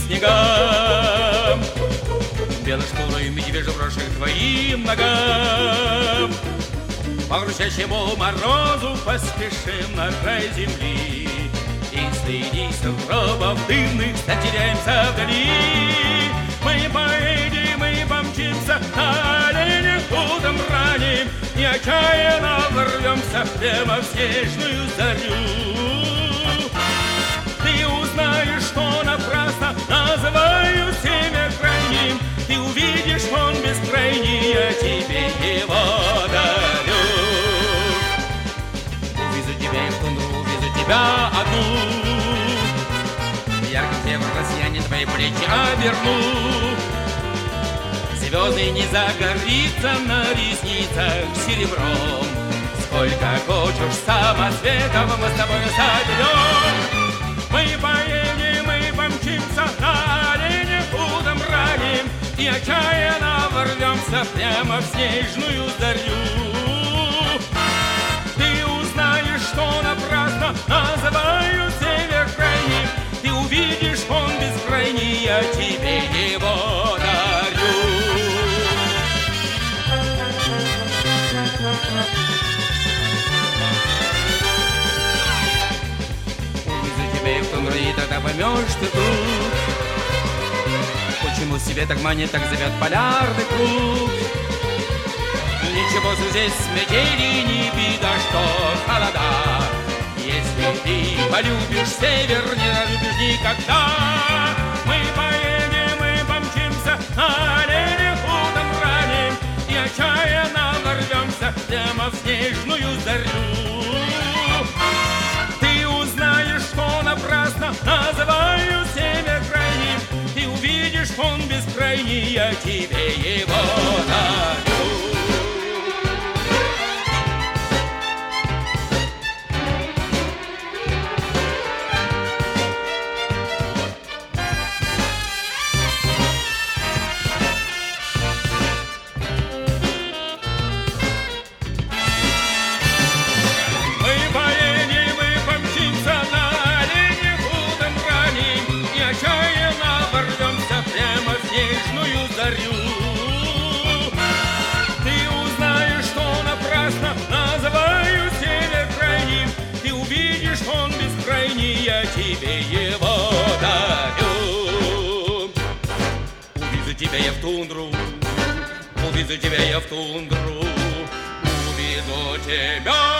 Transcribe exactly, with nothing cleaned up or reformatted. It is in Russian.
снегам, белой шкурой медвежьей брошек твоим ногам. По грустящему морозу поспешим на край земли, и среди сугробов дымных затеряемся вдали. Мы поедем, мы помчимся на оленях утром ранним, и отчаянно ворвемся прямо в снежную зарю. Ты узнаешь, что напрасно называю север крайним, ты увидишь, он бескрайний, я тебе его дарю. Увезу тебя и в тундру, увезу тебя одну, яркий север россиянин твои плечи оберну. Звезды не загорится на ресницах серебром, сколько хочешь самоцветов мы с тобой соберем. Мы поедем, мы помчимся на оленях утром ранним, и отчаянно ворвемся прямо в снежную зарю. Ты узнаешь, что напрасно называю север крайним, ты увидишь, он бескрайний, я тебе его дарю. Увезу тебя и в тундру, и тогда поймешь ты тут, почему себе так манит, так зовет полярный круг. Ничего здесь метели, не беда, что холода. Если ты полюбишь север, не разлюбишь никогда. Мы поедем, мы помчимся на оленях утром ранним, и отчаянно ворвемся прямо в снежную зарю. Ты узнаешь, что напрасно называю север крайним, ты увидишь, он бескрайний, я тебе его дарю. Ты узнаешь, что напрасно называю север крайним, ты увидишь, он бескрайний, я тебе его дарю. Увезу тебя я в тундру, увезу тебя я в тундру, увезу тебя.